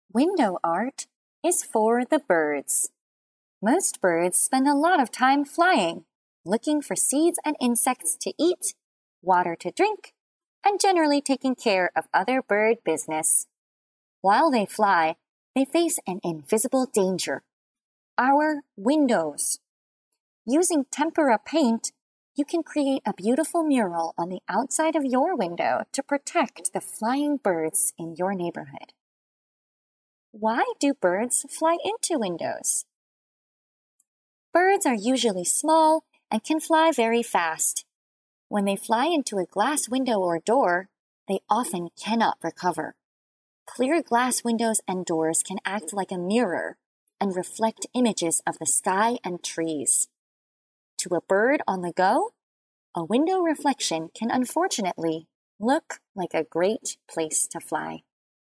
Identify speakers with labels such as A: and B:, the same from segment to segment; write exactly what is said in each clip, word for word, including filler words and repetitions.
A: Window art is for the birds. Most birds spend a lot of time flying, looking for seeds and insects to eat, water to drink, and generally taking care of other bird business. While they fly, they face an invisible danger: our windows. Using tempera paint, you can create a beautiful mural on the outside of your window to protect the flying birds in your neighborhood. Why do birds fly into windows? Birds are usually small and can fly very fast. When they fly into a glass window or door, they often cannot recover. Clear glass windows and doors can act like a mirror and reflect images of the sky and trees. To a bird on the go, a window reflection can unfortunately look like a great place to fly.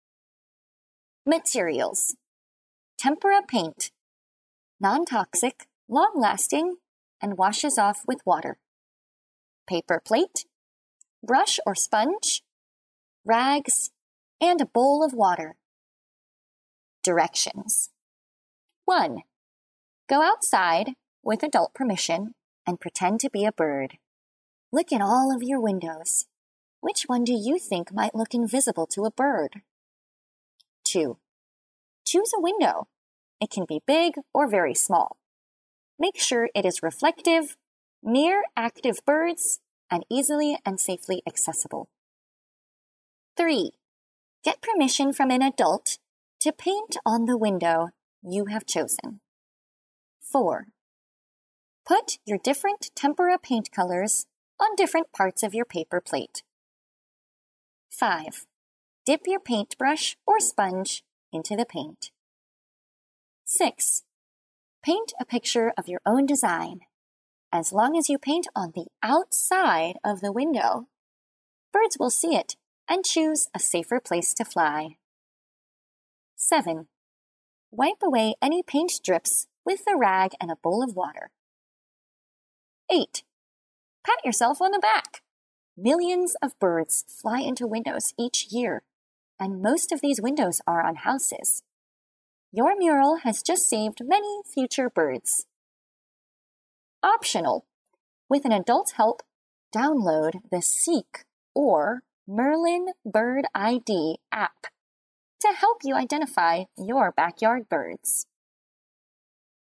A: Materials: tempera paint, non-toxic, long-lasting, and washes off with water. Paper plate, brush or sponge, rags, and a bowl of water. Directions: one. Go outside with adult permission and pretend to be a bird. Look in all of your windows. Which one do you think might look invisible to a bird? Two. Choose a window. It can be big or very small. Make sure it is reflective, near active birds, and easily and safely accessible. Three. Get permission from an adult to paint on the window you have chosen. Four. Put your different tempera paint colors on different parts of your paper plate. Five. Dip your paintbrush or sponge into the paint. Six. Paint a picture of your own design. As long as you paint on the outside of the window, birds will see it and choose a safer place to fly. Seven. Wipe away any paint drips with a rag and a bowl of water. Eight. Pat yourself on the back. Millions of birds fly into windows each year, and most of these windows are on houses. Your mural has just saved many future birds. Optional: with an adult's help, download the Seek or Merlin Bird I D app to help you identify your backyard birds.